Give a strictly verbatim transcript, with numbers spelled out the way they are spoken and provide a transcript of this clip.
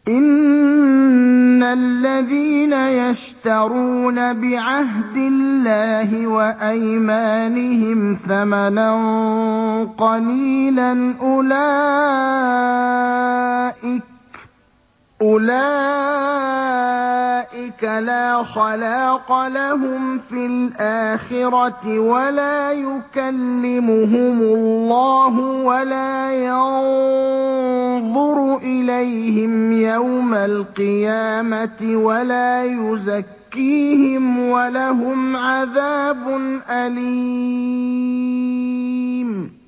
إِنَّ الَّذِينَ يَشْتَرُونَ بِعَهْدِ اللَّهِ وَأَيْمَانِهِمْ ثَمَنًا قَلِيلًا أُولَٰئِكَ أُولَٰئِكَ لَا خَلَاقَ لَهُمْ فِي الْآخِرَةِ وَلَا يُكَلِّمُهُمُ اللَّهُ وَلَا يَنظُرُ إِلَيْهِمْ يَوْمَ الْقِيَامَةِ وَلَا يُزَكِّيهِمْ وَلَهُمْ عَذَابٌ أَلِيمٌ